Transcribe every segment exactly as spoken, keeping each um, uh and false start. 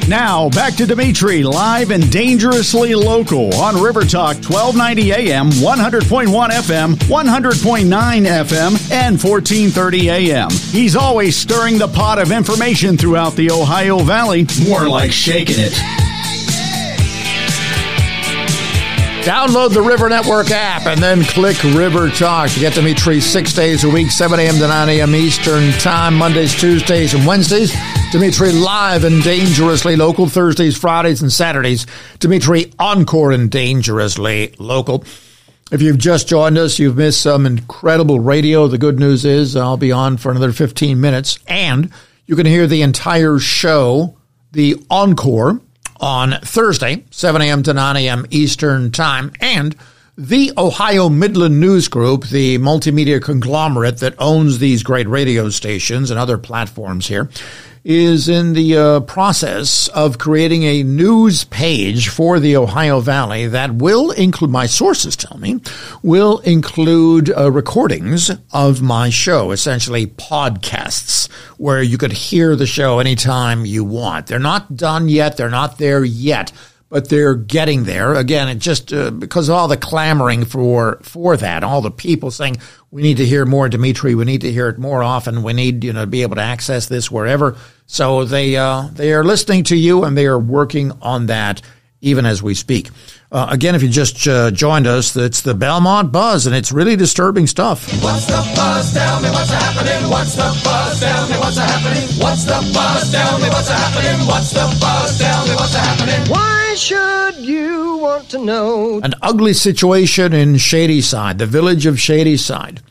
Now, back to Dimitri, live and dangerously local on River Talk, twelve ninety A M, one hundred point one F M, one hundred point nine F M, and fourteen thirty A M. He's always stirring the pot of information throughout the Ohio Valley. More like shaking it. Download the River Network app and then click River Talk to get Dimitri six days a week, seven a.m. to nine a.m. Eastern Time, Mondays, Tuesdays, and Wednesdays. Dimitri live and dangerously local, Thursdays, Fridays, and Saturdays. Dimitri encore and dangerously local. If you've just joined us, you've missed some incredible radio. The good news is I'll be on for another fifteen minutes, and you can hear the entire show, the encore, on Thursday, seven a.m. to nine a.m. Eastern Time. And the Ohio Midland News Group, the multimedia conglomerate that owns these great radio stations and other platforms here, is in the uh, process of creating a news page for the Ohio Valley that will include, my sources tell me, will include uh, recordings of my show, essentially podcasts, where you could hear the show anytime you want. They're not done yet. They're not there yet, but they're getting there. Again, it just uh, because of all the clamoring for for that, all the people saying, we need to hear more Dimitri, we need to hear it more often, we need, you know, to be able to access this wherever. So they uh, they are listening to you, and they are working on that even as we speak. Uh, again, if you just uh, joined us, it's the Belmont Buzz, and it's really disturbing stuff. What's the buzz? Tell me what's happening. What's the buzz? Tell me what's happening. What's the buzz? Tell me what's happening. What's the buzz? Tell me what's happening. Why should you want to know? An ugly situation in Shadyside, the village of Shadyside.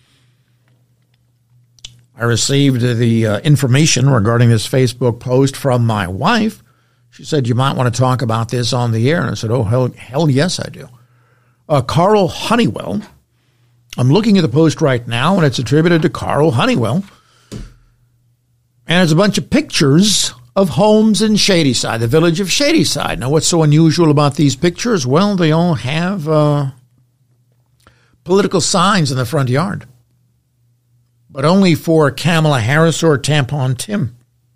I received the uh, information regarding this Facebook post from my wife. She said, you might want to talk about this on the air. And I said, oh, hell, hell yes, I do. Uh, Carl Honeywell. I'm looking at the post right now, and it's attributed to Carl Honeywell. And it's a bunch of pictures of homes in Shadyside, the village of Shadyside. Now, what's so unusual about these pictures? Well, they all have uh, political signs in the front yard, but only for Kamala Harris or Tampon Tim.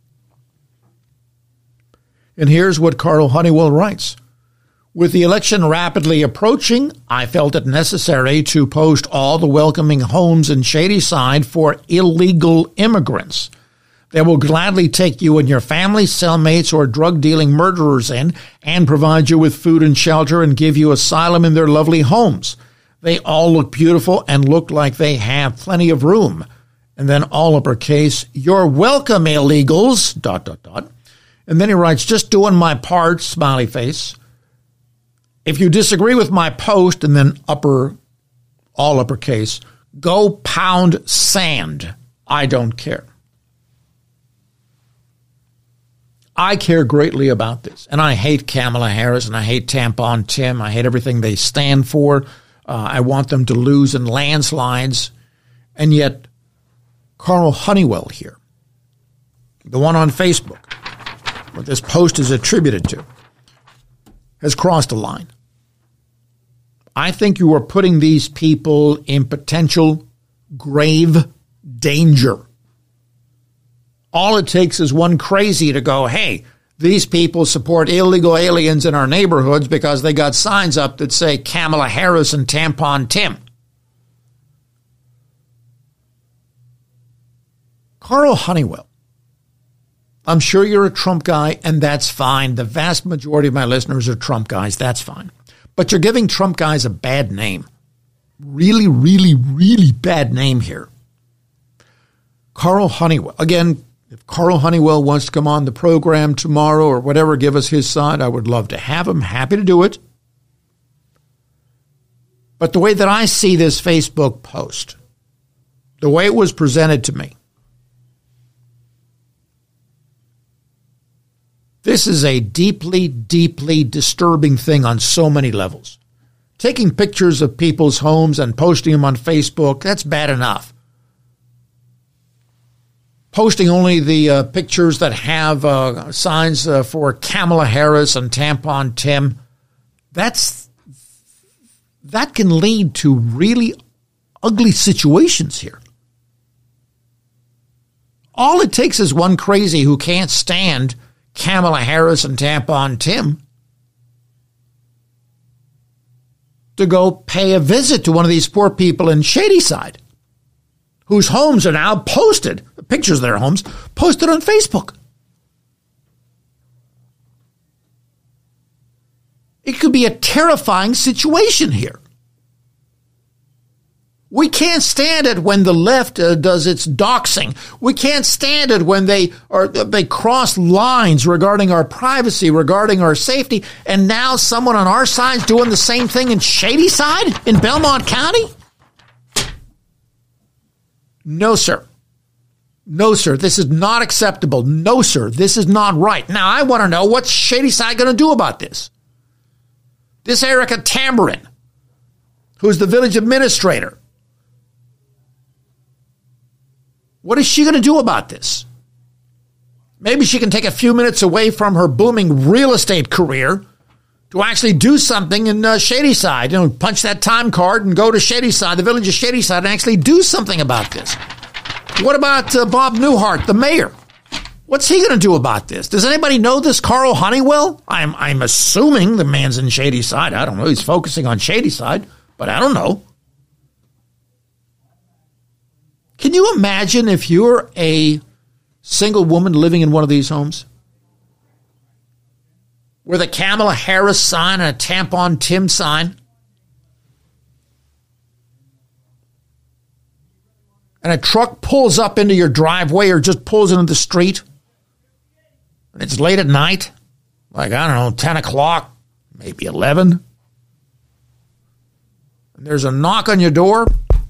And here's what Carl Honeywell writes. With the election rapidly approaching, I felt it necessary to post all the welcoming homes in Shadyside for illegal immigrants. They will gladly take you and your family, cellmates, or drug-dealing murderers in and provide you with food and shelter and give you asylum in their lovely homes. They all look beautiful and look like they have plenty of room. And then all uppercase, you're welcome, illegals, dot, dot, dot. And then he writes, just doing my part, smiley face. If you disagree with my post, and then upper, all uppercase, go pound sand. I don't care. I care greatly about this. And I hate Kamala Harris, and I hate Tampon Tim. I hate everything they stand for. Uh, I want them to lose in landslides. And yet, Carl Honeywell here, the one on Facebook, what this post is attributed to, has crossed a line. I think you are putting these people in potential grave danger. All it takes is one crazy to go, hey, these people support illegal aliens in our neighborhoods because they got signs up that say Kamala Harris and Tampon Tim. Carl Honeywell, I'm sure you're a Trump guy, and that's fine. The vast majority of my listeners are Trump guys. That's fine. But you're giving Trump guys a bad name. Really, really, really bad name here. Carl Honeywell. Again, if Carl Honeywell wants to come on the program tomorrow or whatever, give us his side, I would love to have him. Happy to do it. But the way that I see this Facebook post, the way it was presented to me, this is a deeply, deeply disturbing thing on so many levels. Taking pictures of people's homes and posting them on Facebook, that's bad enough. Posting only the uh, pictures that have uh, signs uh, for Kamala Harris and Tampon Tim, that's that can lead to really ugly situations here. All it takes is one crazy who can't stand Kamala Harris and Tampon Tim to go pay a visit to one of these poor people in Shadyside whose homes are now posted, pictures of their homes, posted on Facebook. It could be a terrifying situation here. We can't stand it when the left uh, does its doxing. We can't stand it when they are they cross lines regarding our privacy, regarding our safety, and now someone on our side is doing the same thing in Shadyside, in Belmont County? No, sir. No, sir. This is not acceptable. No, sir. This is not right. Now, I want to know, what's Shadyside going to do about this? This Erica Tamborin, who's the village administrator, what is she going to do about this? Maybe she can take a few minutes away from her booming real estate career to actually do something in uh, Shadyside. You know, punch that time card and go to Shadyside, the village of Shadyside, and actually do something about this. What about uh, Bob Newhart, the mayor? What's he going to do about this? Does anybody know this Carl Honeywell? I'm I'm assuming the man's in Shadyside. I don't know. He's focusing on Shadyside, but I don't know. Can you imagine if you're a single woman living in one of these homes with a Kamala Harris sign and a Tampon Tim sign, and a truck pulls up into your driveway or just pulls into the street, and it's late at night, like, I don't know, ten o'clock, maybe eleven, and there's a knock on your door?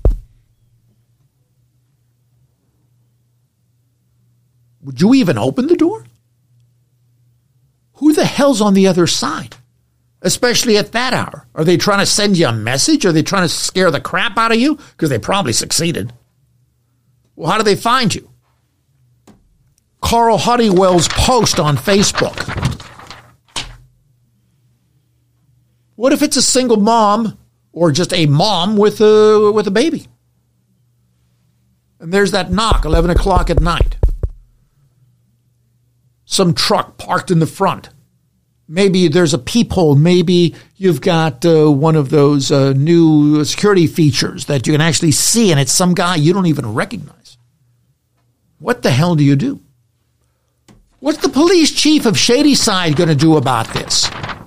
Would you even open the door? Who the hell's on the other side? Especially at that hour. Are they trying to send you a message? Are they trying to scare the crap out of you? Because they probably succeeded. Well, how do they find you? Carl Honeywell's post on Facebook. What if it's a single mom or just a mom with a, with a baby? And there's that knock, eleven o'clock at night. Some truck parked in the front. Maybe there's a peephole. Maybe you've got uh, one of those uh, new security features that you can actually see, and it's some guy you don't even recognize. What the hell do you do? What's the police chief of Shadyside going to do about this?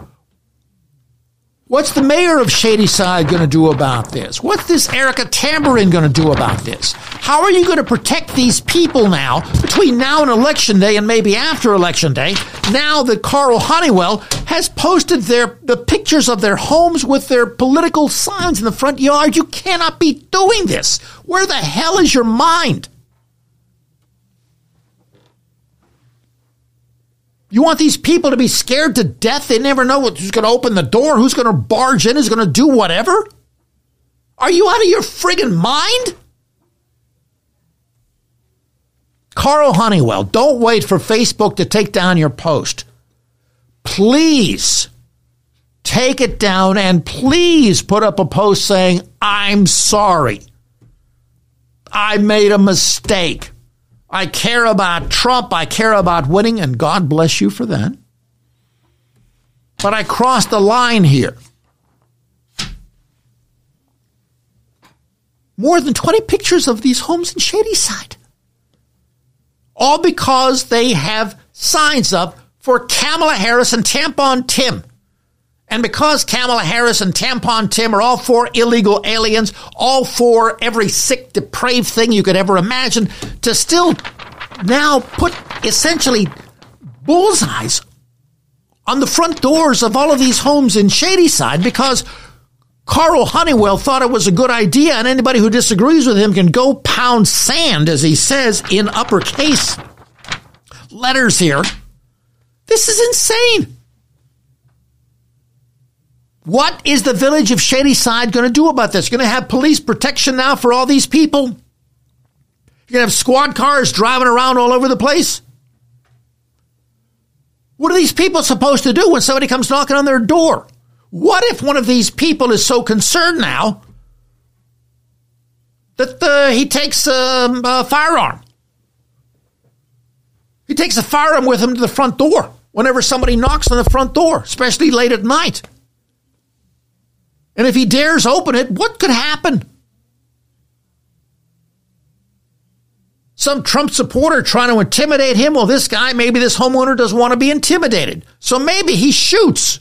What's the mayor of Shadyside going to do about this? What's this Erica Tamborin going to do about this? How are you going to protect these people now, between now and Election Day and maybe after Election Day, now that Carl Honeywell has posted their the pictures of their homes with their political signs in the front yard? You cannot be doing this. Where the hell is your mind? You want these people to be scared to death? They never know who's going to open the door, who's going to barge in, who's going to do whatever? Are you out of your friggin' mind? Carl Honeywell, don't wait for Facebook to take down your post. Please take it down and please put up a post saying, I'm sorry. I made a mistake. I care about Trump. I care about winning, and God bless you for that. But I crossed the line here. More than twenty pictures of these homes in Shadyside. All because they have signs up for Kamala Harris and Tampon Tim. And because Kamala Harris and Tampon Tim are all for illegal aliens, all for every sick, depraved thing you could ever imagine, to still now put essentially bullseyes on the front doors of all of these homes in Shadyside because Carl Honeywell thought it was a good idea, and anybody who disagrees with him can go pound sand, as he says in uppercase letters here. This is insane. What is the village of Shadyside going to do about this? You're going to have police protection now for all these people? You're going to have squad cars driving around all over the place? What are these people supposed to do when somebody comes knocking on their door? What if one of these people is so concerned now that uh, he takes um, a firearm? He takes a firearm with him to the front door. whenever somebody knocks on the front door, especially late at night. And if he dares open it, what could happen? Some Trump supporter trying to intimidate him. Well, this guy, maybe this homeowner doesn't want to be intimidated. So maybe he shoots.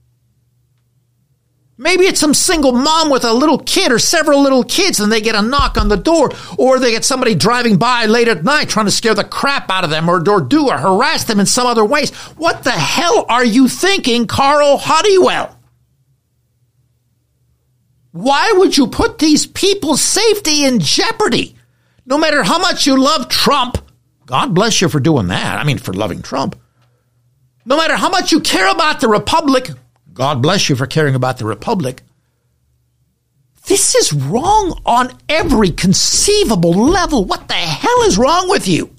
Maybe it's some single mom with a little kid or several little kids and they get a knock on the door, or they get somebody driving by late at night trying to scare the crap out of them or, or do or harass them in some other ways. What the hell are you thinking, Carl Honeywell? Why would you put these people's safety in jeopardy? No matter how much you love Trump, God bless you for doing that. I mean, for loving Trump. No matter how much you care about the Republic, God bless you for caring about the Republic. This is wrong on every conceivable level. What the hell is wrong with you?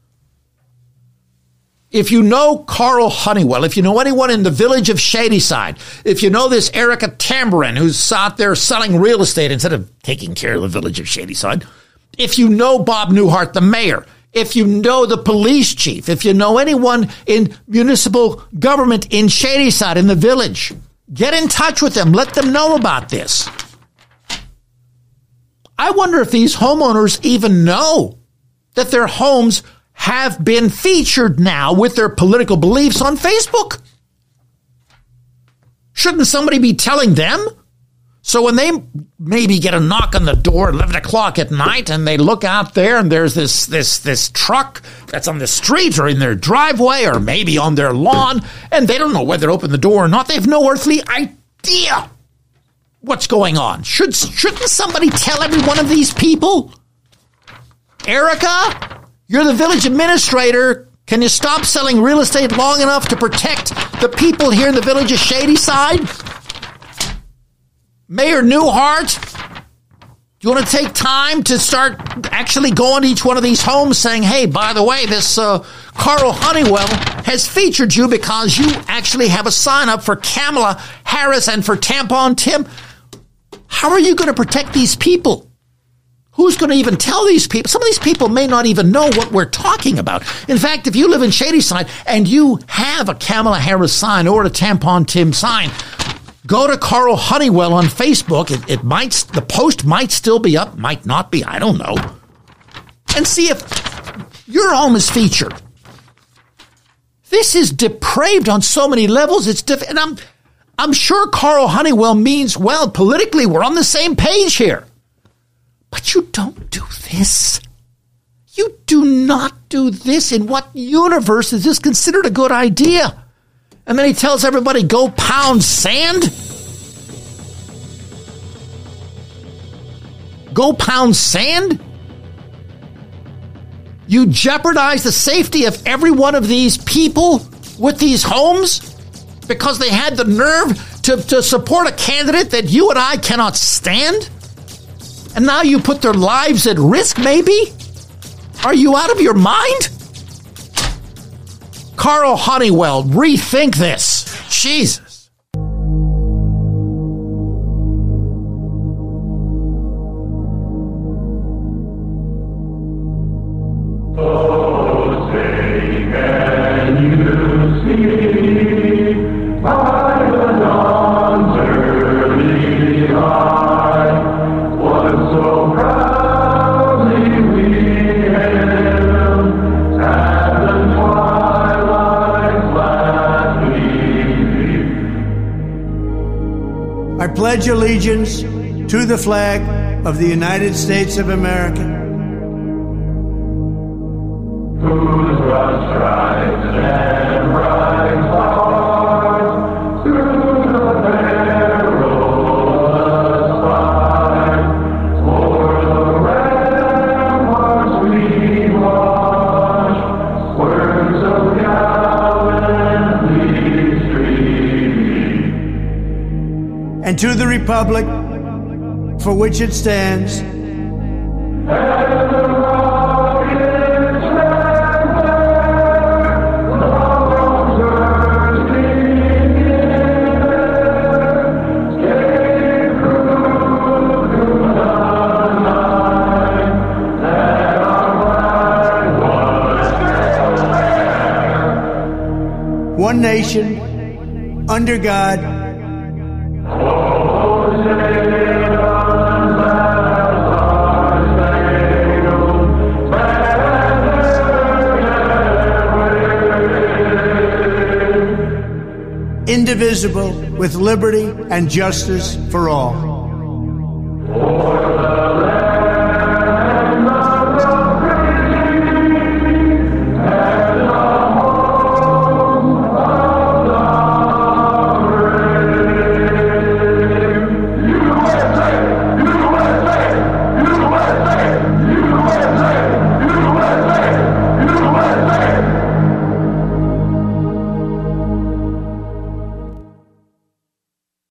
If you know Carl Honeywell, if you know anyone in the village of Shadyside, if you know this Erica Tamborin who's out there selling real estate instead of taking care of the village of Shadyside, if you know Bob Newhart, the mayor, if you know the police chief, if you know anyone in municipal government in Shadyside, in the village, get in touch with them. Let them know about this. I wonder if these homeowners even know that their homes have been featured now with their political beliefs on Facebook. Shouldn't somebody be telling them? So when they maybe get a knock on the door at eleven o'clock at night and they look out there and there's this this this truck that's on the street or in their driveway or maybe on their lawn and they don't know whether to open the door or not, they have no earthly idea what's going on. Should, shouldn't somebody tell every one of these people? Erica, you're the village administrator. Can you stop selling real estate long enough to protect the people here in the village of Shadyside? Mayor Newhart, do you want to take time to start actually going to each one of these homes saying, hey, by the way, this uh, Carl Honeywell has featured you because you actually have a sign up for Kamala Harris and for Tampon Tim. How are you going to protect these people? Who's going to even tell these people? Some of these people may not even know what we're talking about. In fact, if you live in Shadyside and you have a Kamala Harris sign or a Tampon Tim sign, go to Carl Honeywell on Facebook. It, it might, the post might still be up, might not be, I don't know. And see if your home is featured. This is depraved on so many levels. It's diff- and I'm, I'm sure Carl Honeywell means well politically. We're on the same page here. But you don't do this. You do not do this. In what universe is this considered a good idea? And then he tells everybody, go pound sand? Go pound sand? You jeopardize the safety of every one of these people with these homes because they had the nerve to, to support a candidate that you and I cannot stand? And now you put their lives at risk, maybe? Are you out of your mind? Carl Honeywell, rethink this. Jesus. Oh, say can you see by the dawn's early light what so proudly we hailed at the twilight's last gleaming? I pledge allegiance to the flag of the United States of America, whose broad stripes and bright stars through the perilous fight, o'er the ramparts we watch, words of gallantly streaming. and to the republic for which it stands, And the rocket's nation, under God, indivisible, with liberty and justice for all.